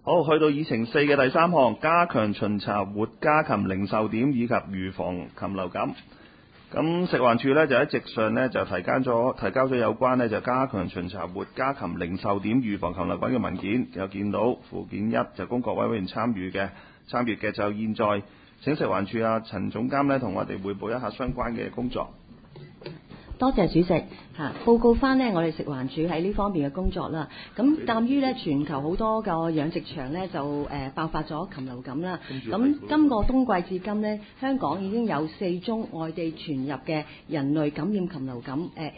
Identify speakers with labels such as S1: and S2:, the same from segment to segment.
S1: 好，去到議程4嘅第3項，加強巡查活家禽零售點以及預防禽流感。咁食環署呢，就喺席上呢，就提交咗有關呢，就加強巡查活家禽零售點預防禽流感嘅文件，有見到附件1就供各位委員參閱嘅，就現在請食環署陳總監呢，同我哋匯報一下相關嘅工作。
S2: 多謝主席嚇，報告翻呢，我哋食環署喺呢方面嘅工作啦。咁鑑於呢全球好多個養殖場呢就爆發咗禽流感啦。咁今個冬季至今呢，香港已經有4宗外地傳入嘅人類感染禽流感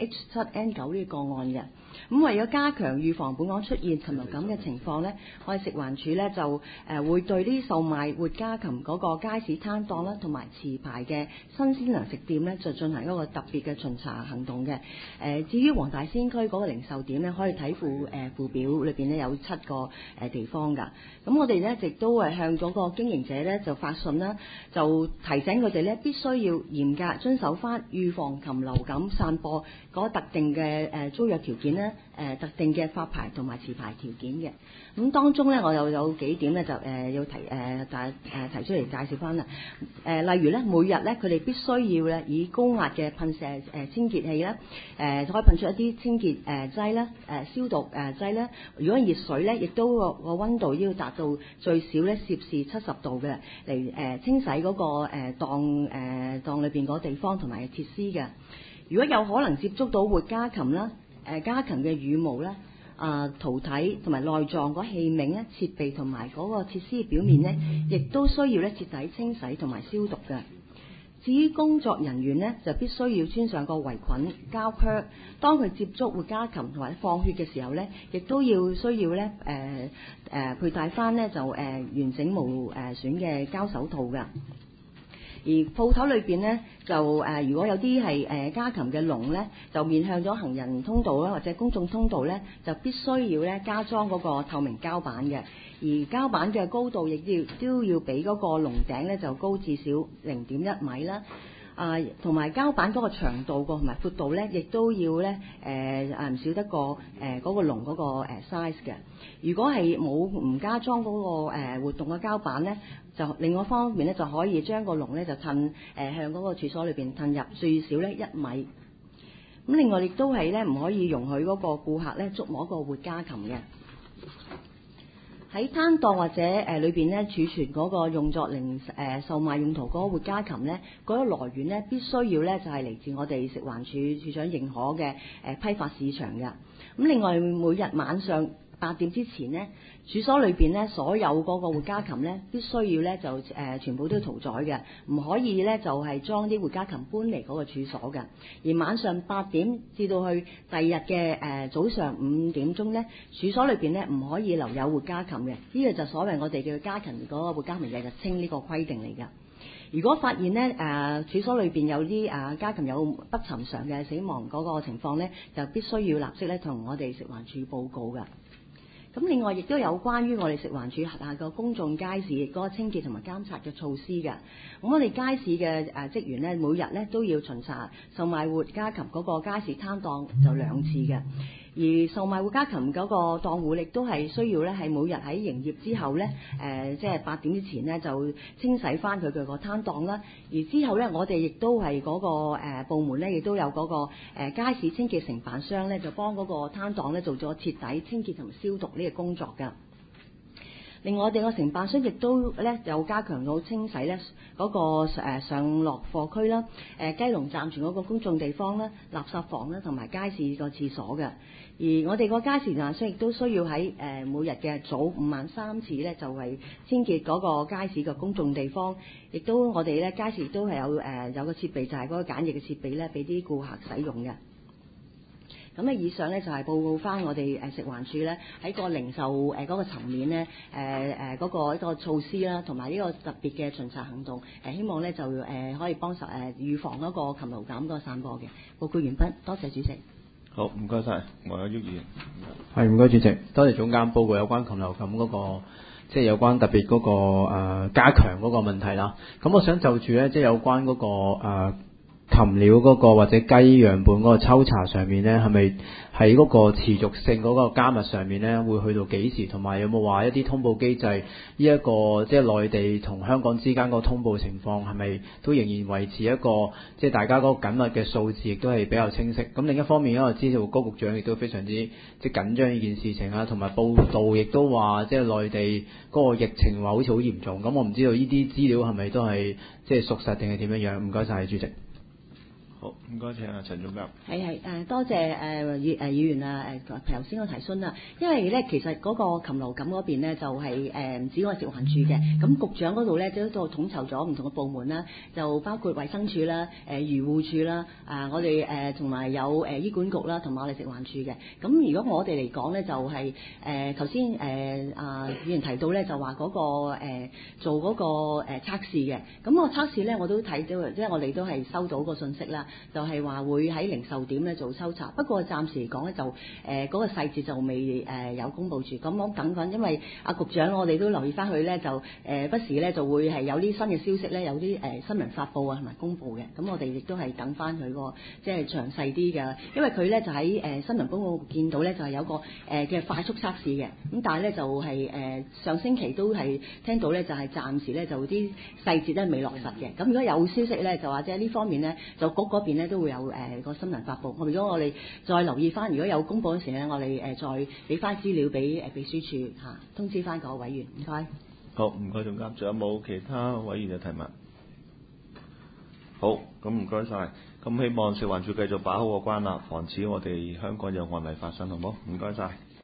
S2: H7N9 呢個個案嘅。咁為咗加強預防本港出現禽流感嘅情況呢，我哋食環署呢就會對呢售賣活家禽嗰個街市攤檔啦，同埋持牌嘅新鮮糧食店呢，就進行一個特別嘅巡查行動嘅。至於黃大仙區嗰個零售點呢，可以睇附表裏邊呢有7個地方㗎。咁我哋呢亦都向咗個經營者呢就發信啦，就提醒佢哋呢必須要嚴格遵守翻預防禽流感散播嗰特定嘅租約條件呢，特定嘅發牌同埋持牌條件嘅。咁當中呢，我又有幾點呢，就要提出嚟介紹翻啦。例如呢，每日呢，佢哋必須要呢以高壓嘅噴射清潔器啦，可以噴出一啲清潔劑啦，消毒劑啦。如果熱水呢，亦都個溫度要達到最少呢攝氏70度嘅，嚟清洗嗰個檔裏邊嗰地方同埋設施嘅。如果有可能接觸到活家禽啦，家禽嘅羽毛啦、胴體同埋內臟嗰器皿咧、設備同埋嗰個設施表面呢，亦都需要咧徹底清洗同埋消毒嘅。至於工作人員呢，就必須要穿上個圍裙膠靴，當佢接觸活家禽同埋放血嘅時候呢，亦都需要咧佩戴翻呢就完整無損嘅膠手套㗎。而鋪頭裏邊呢，就如果有啲係家禽嘅籠呢，就面向咗行人通道啦，或者公眾通道呢，就必須要咧加裝嗰個透明膠板嘅。而膠板嘅高度亦都要比嗰個籠頂呢就高至少0.1米啦。同埋膠板嗰個長度同埋闊度呢，亦都要呢唔少得過嗰個籠嗰個size 嘅。如果係唔加裝嗰個活動嘅膠板呢，就另外一方面呢，就可以將個籠呢就褪向嗰個處所裏邊褪入最少呢1米。咁另外亦都係呢唔可以容許嗰個顧客呢觸摸個活家禽嘅。喺攤檔或者裏邊咧儲存嗰個用作售賣用途嗰個活家禽咧，嗰個來源咧必須要咧就係嚟自我哋食環署署長認可嘅批發市場嘅。咁另外每日晚上8點之前呢，處所裏邊呢所有嗰個活家禽呢，必須要呢就全部都要屠宰嘅，唔可以呢就係將啲活家禽搬離嗰個處所嘅。而晚上8點至到去第二日嘅早上5點鐘呢，處所裏邊呢唔可以留有活家禽嘅。呢個就所謂我哋叫家禽嗰個活家禽日日清呢個規定嚟㗎。如果發現呢處所裏邊有啲家禽有不尋常嘅死亡嗰個情況呢，就必須要立即呢同我哋食環署報告㗎。咁另外亦都有關於我哋食環署轄下個公眾街市嗰個清潔同埋監察嘅措施嘅。咁我哋街市嘅職員呢，每日呢都要巡查售賣活家禽嗰個街市攤檔就2次嘅。而售賣活家禽嗰個檔戶亦都係需要咧，係每日喺營業之後咧，即係8點之前呢，就清洗翻佢嘅個攤檔啦。而之後咧，我哋亦都係嗰個部門咧，亦都有嗰個街市清潔承辦商咧，就幫嗰個攤檔咧做咗徹底清潔同埋消毒呢個工作㗎。另外，我哋個承辦商亦都咧有加強到清洗咧嗰個上落貨區啦、雞籠暫存嗰個公眾地方啦、垃圾房啦同埋街市個廁所嘅。而我哋個街市承辦商亦都需要喺每日嘅早午晚3次咧，就係清潔嗰個街市嘅公眾地方。亦都我哋咧街市亦都係有個設備，就係嗰個簡易嘅設備咧，俾啲顧客使用嘅。咁咧，以上咧就係報告翻我哋食環署咧喺個零售嗰個層面咧嗰個一個措施啦，同埋呢個特別嘅巡查行動，希望咧就可以幫手預防嗰個禽流感嗰個散播嘅。報告完畢，多謝主席。
S1: 好，唔該晒，我有喐議員。
S3: 係，唔該主席，多謝總監報告有關禽流感嗰個，即係有關特別嗰個加強嗰個問題啦。咁我想就住咧，即係有關嗰個禽禽料嗰個或者雞樣本嗰個抽查上面咧，係咪喺嗰個持續性嗰個加密上面咧，會去到幾時？同埋有冇話一啲通報機制？呢一個即係內地同香港之間個通報情況係咪都仍然維持一個即係大家嗰個緊密嘅數字，亦都係比較清晰？咁另一方面，因為知道高局長亦都非常之即係緊張呢件事情啊，同埋報道亦都話即係內地嗰個疫情話好似好嚴重。咁我唔知道呢啲資料係咪都係即係屬實定係點樣樣？唔該晒，主席。
S1: 好，唔該請阿陳總監。
S2: 係多謝議員啊頭先個提詢啦，因為咧其實嗰個禽流感嗰邊咧就係唔止我食環署嘅，咁局長嗰度咧都統籌咗唔同嘅部門啦，就包括衛生署啦、漁護署啦，我哋同埋有醫管局啦，同埋我哋食環署嘅。咁如果我哋嚟講咧，就係頭先議員提到咧，就話嗰個做嗰個測試嘅，咁個測試咧我都睇到，即係我哋都係收到個信息啦。就係話會喺零售點咧做抽查，不過暫時嚟講咧就嗰個細節就未有公佈住。咁我等緊，因為局長我哋都留意翻佢咧，就不時咧就會係有啲新嘅消息咧，有啲新聞發布啊同埋公佈嘅。咁我哋亦都係等翻佢個即係詳細啲嘅，因為佢咧就喺新聞公佈見到咧就係有個嘅快速測試嘅。咁但係咧就係上星期都係聽到咧就係暫時咧就啲細節咧未落實嘅。咁如果有消息咧就話即係呢方面咧就嗰邊咧都會有個新聞發布。如果我哋再留意翻，如果有公佈嗰時咧，我哋再俾翻資料俾秘書處通知翻個委員。唔該。
S1: 好，唔該總監。仲有冇其他委員嘅提問？好，咁唔該晒。咁希望食環署繼續把好個關啦，防止我哋香港有案例發生，好冇？唔該晒。